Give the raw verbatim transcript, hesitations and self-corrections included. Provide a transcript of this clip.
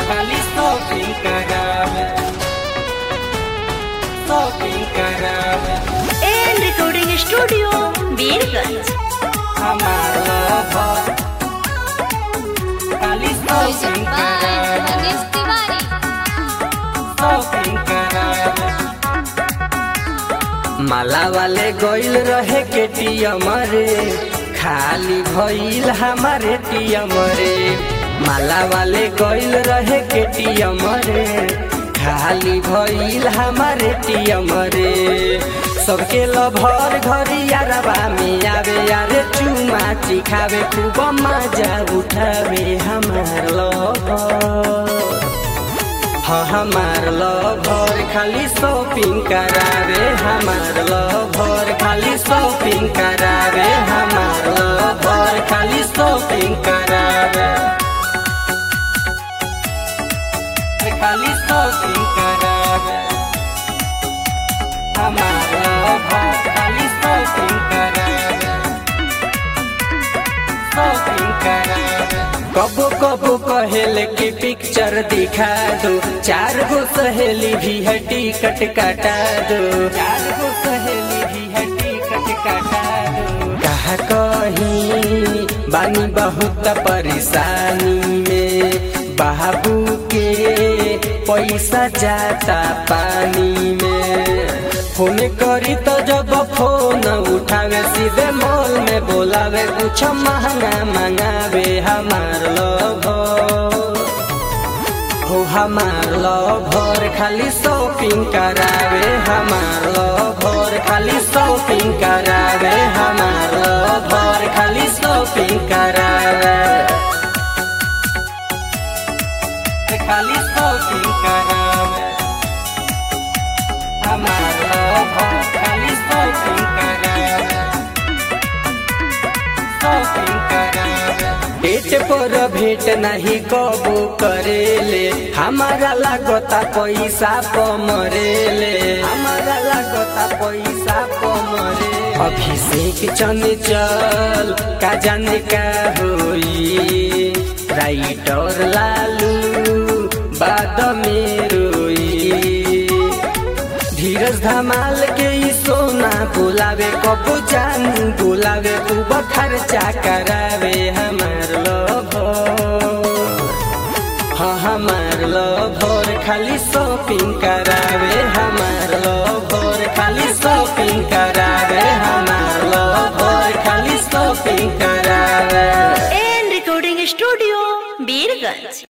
खाली शॉपिंग करावे शॉपिंग करावे एंड रिकॉर्डिंग स्टूडियो वीरगंज। हमार लवर खाली शॉपिंग करावे शॉपिंग करावे माला वाले गइल रहे केटीएम रे खाली भइल हमारे टीएम रे माला वाले गइल रहे केटीएम रे खाली भइल हमारे टीएम रे सबके लभर घरियारबा में आवे यारे चुमा चिखावे खूब मजा उठावे हमार लवर हाँ हमार लवर खाली शॉपिंग करावे हमार लवर खाली शॉपिंग करावे हमार लवर खाली शॉपिंग करावे खाली शॉपिंग करावे हमार लवर खाली शॉपिंग करावे शॉपिंग करावे कबो कबो कहेले की पिक्चर दिखा दो चार गो सहेली भी है टिकट काटा दो चार गो सहेली भी है टिकट काटा दो कहा कहीं बानी बहुत परेशानी में बाबू के पैसा जाता पानी में फोन करी तो जब फोन उठावे सीधे मॉल में बोलावे कुछ महंगा मंगावे हमार लवर हो हमार लवर खाली शॉपिंग करावे हमार लवर खाली शॉपिंग करावे हमार लवर खाली शॉपिंग करावे खाली शॉपिंग करावे हमार लवर खाली शॉपिंग करावे शॉपिंग करावे पेट पर भेंट नहीं कबो करेले हमारा लागता पैसा प मरेले हमारा लागता पैसा प मरे अभिषेक चंचल का जाने का होई राइटर लालू बाद में रोई धीरज धमाल के ई सोना बुलावे कबो जान बुलावे खूब खर्चा करावे हमार लवर हाँ हमार लवर खाली शॉपिंग करावे हमार लवर खाली शॉपिंग करावे हमार लवर खाली शॉपिंग करावे एंड रिकॉर्डिंग स्टूडियो वीरगंज।